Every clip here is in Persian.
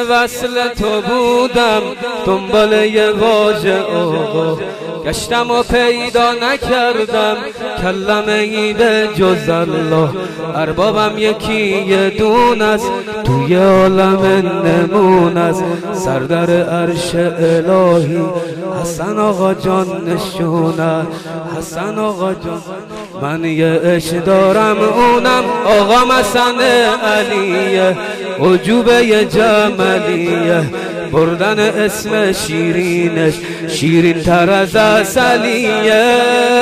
وصل تو بودم، دنبال یه واژه آقا گشتم و پیدا نکردم، کلمه ای به جز الله. اربابم یکی یه دون است، توی عالم نمون است، سردر عرش الهی حسن آقا جان نشونه. حسن آقا جان من یه عشق دارم، اونم آقا حسن علیه، عجوبه یه جمالیه، بردن اسم شیرینش شیرین تر از عسلیه.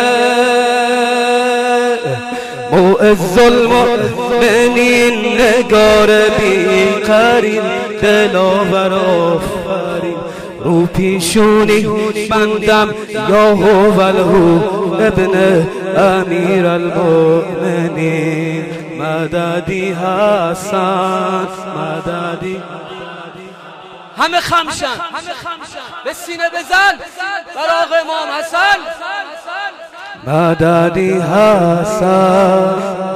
معز المؤمنین نگار بی قرین، دلاور آفرین، رو پیشونی بندم یا هوالهو ابن امیر المؤمنین. مددی حسن مددی. همه خمشن به سینه بزن بر آقا امام حسن. مددی حسن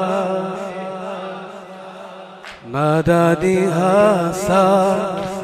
مددی حسن.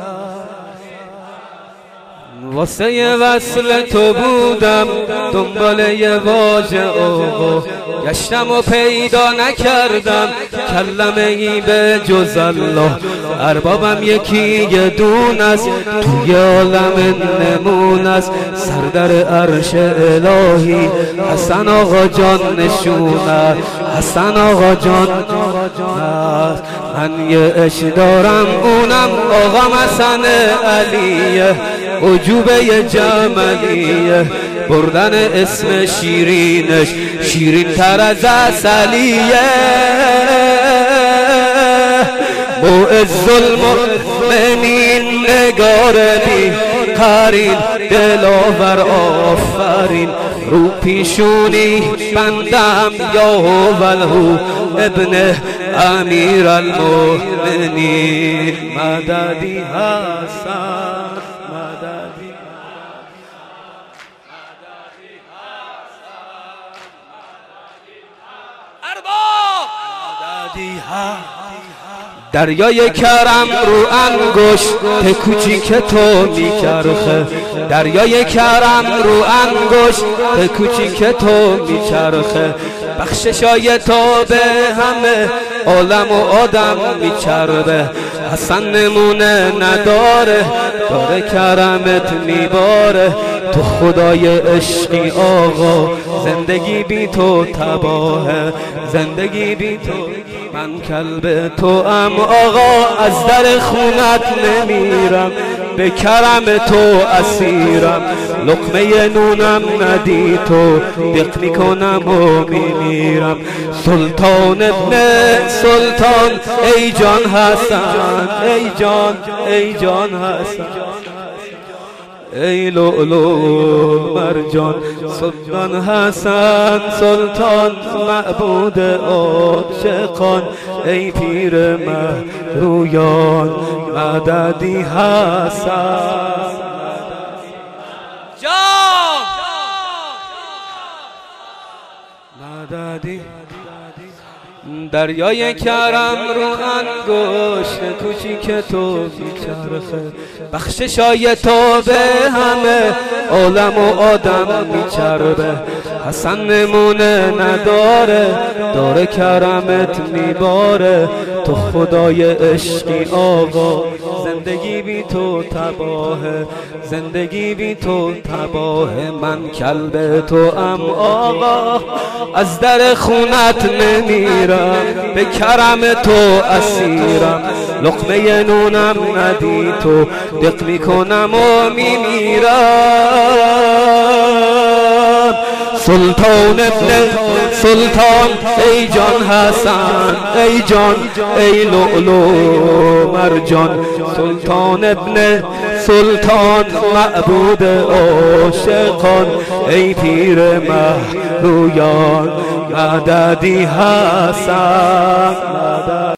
واسه یه وصل تو بودم، دنبال یه واژه آقا گشتم و پیدا نکردم، کلمه ای به جز الله. اربابم یکی یه دون است، توی عالم نمون است، سردر عرش الهی حسن آقا جان نشونه. حسن آقا جان است. من یه عشق دارم، اونم آقا حسن علیه، عجوبه یه جمالیه، بردن اسم شیرینش شیرین تر از عسلیه. معز المؤمنین نگار بی قرین، دلاور آفرین، رو پیشونی بندم یا هوالهو ابن امیر المؤمنین. مددی حسن مددی. ارباب مددی دریای کرم رو انگشت کوچیک تو میچرخه، دریای کرم رو انگشت کوچیک تو میچرخه، بخششای تو به همه عالم و آدم میچربه. حسن نمونه نداره، داره کرمت میباره، تو خدای عشقی آقا، زندگی بی تو تباهه، زندگی بی تو. من کلب تو ام آقا، از در خونت نمیرم، به کرم تو اسیرم، لقمه نونم ندی تو، دق میکنم و میمیرم. سلطان ابن سلطان ای جان حسن، ای جان ای جان حسن، ای لؤلؤ مرجان. سلطان حسن سلطان معبود عاشقان، ای پیر مهرویان. مددی حسن جان مددی. دریای کرم رو انگشت کوچیک تو میچرخه، بخششای تو به همه عالم و آدم میچربه. حسن نمونه نداره، داره کرمت میباره، تو خدای عشقی آقا، زندگی بی تو تباهه، زندگی بی تو تباهه. من کلب تو ام آقا، از در خونت نمیرم، به کرم تو اسیرم، لقمه نونم ندی تو، دق میکنم و میمیرم. سلطان ابن سلطان ای جان حسن، ای جان ای لؤلؤ مرجان. سلطان ابن سلطان معبود عاشقان، ای پیر مهرویان. مددی حسن.